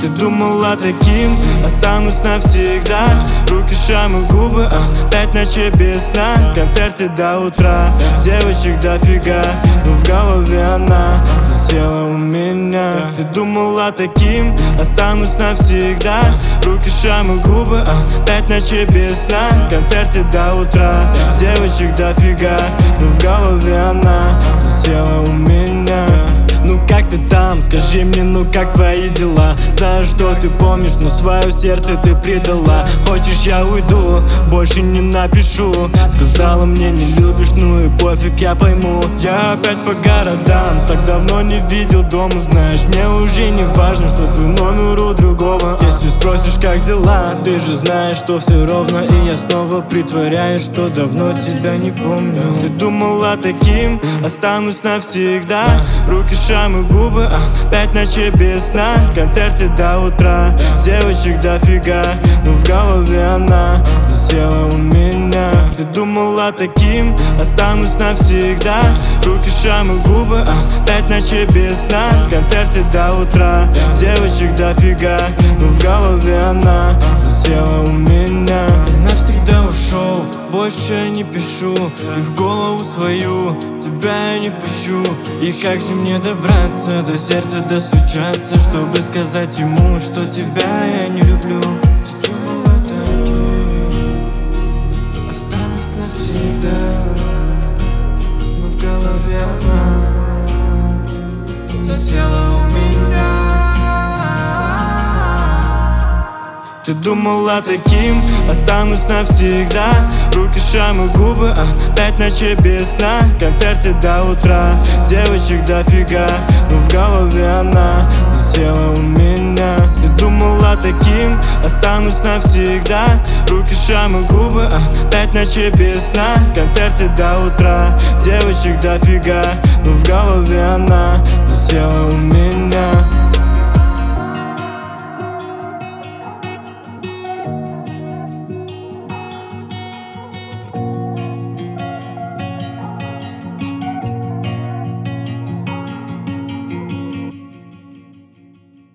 Ты думала таким, останусь навсегда. Руки, шрамы, губы, 5 ночей без сна. Концерты до утра, девочек дофига, но в голове она засела у меня. Ты думала таким, останусь навсегда. Руки, шрамы, губы, 5 ночей без сна. Концерты до утра, девочек дофига, но в голове она засела у меня. Ну как ты там, скажи мне, ну как твои дела? Знаю, что ты помнишь, но свое сердце ты предала. Хочешь, я уйду, больше не напишу. Сказала мне, не любишь, ну и пофиг, я пойму. Я опять по городам, так давно не видел дома. Знаешь, мне уже не важно, что твой номер у другого. Если спросишь, как дела, ты же знаешь, что все ровно. И я снова притворяюсь, что давно тебя не помню. Ты думала таким, останусь навсегда. Руки, шрамы, губы, 5 ночей без сна. Концерты до утра, девочек дофига, но в голове она засела у меня. Ты думала таким, останусь навсегда. Руки, шрамы, губы, 5 ночей без сна. Концерты до утра, девочек дофига, но в голове она засела у меня. Я навсегда ушел, больше не пишу, и в голову свою тебя я не впущу. И как же мне добраться до сердца, достучаться, чтобы сказать ему, что тебя я не люблю. Ты думала таким, останусь навсегда, но в голове она засела у меня. Ты думала таким, останусь навсегда. Руки, шрамы, губы, 5 ночей без сна. Концерты до утра, девочек дофига, но в голове она засела у меня. Ты думала таким, останусь навсегда. Руки, шрамы, губы, 5 ночей без сна. Концерты до утра, девочек дофига, но в голове она засела у меня.